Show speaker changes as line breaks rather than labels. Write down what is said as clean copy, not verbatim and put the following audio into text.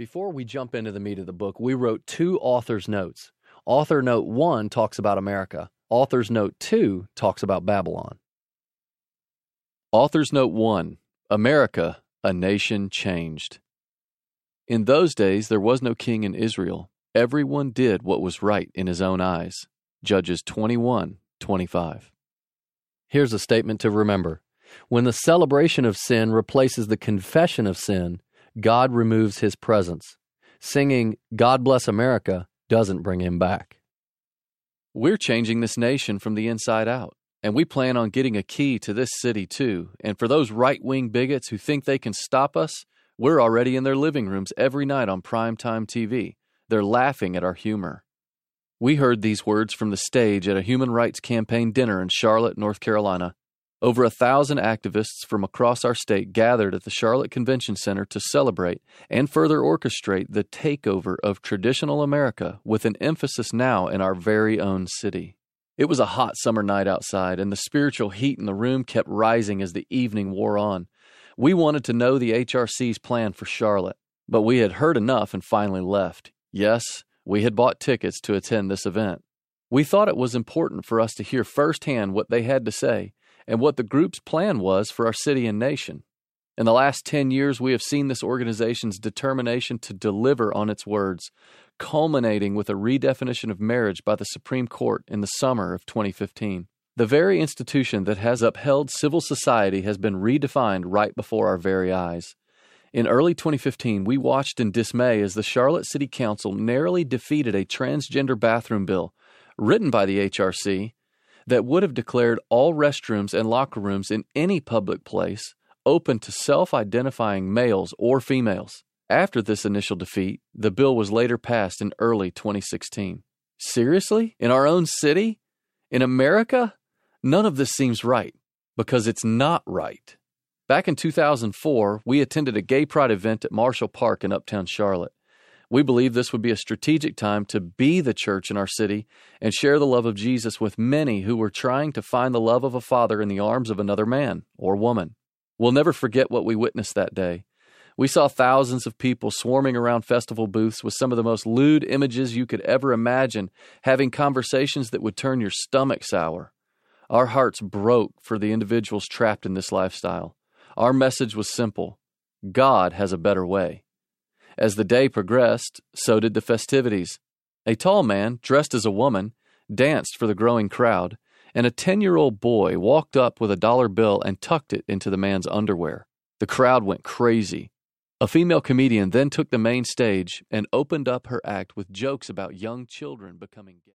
Before we jump into the meat of the book, we wrote two author's notes. Author note 1 talks about America. Author's note 2 talks about Babylon. Author's note 1, America, a nation changed. In those days there was no king in Israel. Everyone did what was right in his own eyes. Judges 21:25. Here's a statement to remember. When the celebration of sin replaces the confession of sin, God removes his presence. Singing, "God Bless America," doesn't bring him back. We're changing this nation from the inside out, and we plan on getting a key to this city too. And for those right-wing bigots who think they can stop us, we're already in their living rooms every night on primetime TV. They're laughing at our humor. We heard these words from the stage at a human rights campaign dinner in Charlotte, North Carolina. Over 1,000 activists from across our state gathered at the Charlotte Convention Center to celebrate and further orchestrate the takeover of traditional America with an emphasis now in our very own city. It was a hot summer night outside, and the spiritual heat in the room kept rising as the evening wore on. We wanted to know the HRC's plan for Charlotte, but we had heard enough and finally left. Yes, we had bought tickets to attend this event. We thought it was important for us to hear firsthand what they had to say and what the group's plan was for our city and nation. In the last 10 years, we have seen this organization's determination to deliver on its words, culminating with a redefinition of marriage by the Supreme Court in the summer of 2015. The very institution that has upheld civil society has been redefined right before our very eyes. In early 2015, we watched in dismay as the Charlotte City Council narrowly defeated a transgender bathroom bill written by the HRC that would have declared all restrooms and locker rooms in any public place open to self-identifying males or females. After this initial defeat, the bill was later passed in early 2016. Seriously? In our own city? In America? None of this seems right, because it's not right. Back in 2004, we attended a gay pride event at Marshall Park in Uptown Charlotte. We believe this would be a strategic time to be the church in our city and share the love of Jesus with many who were trying to find the love of a father in the arms of another man or woman. We'll never forget what we witnessed that day. We saw thousands of people swarming around festival booths with some of the most lewd images you could ever imagine, having conversations that would turn your stomach sour. Our hearts broke for the individuals trapped in this lifestyle. Our message was simple: God has a better way. As the day progressed, so did the festivities. A tall man, dressed as a woman, danced for the growing crowd, and a 10-year-old boy walked up with a dollar bill and tucked it into the man's underwear. The crowd went crazy. A female comedian then took the main stage and opened up her act with jokes about young children becoming gay.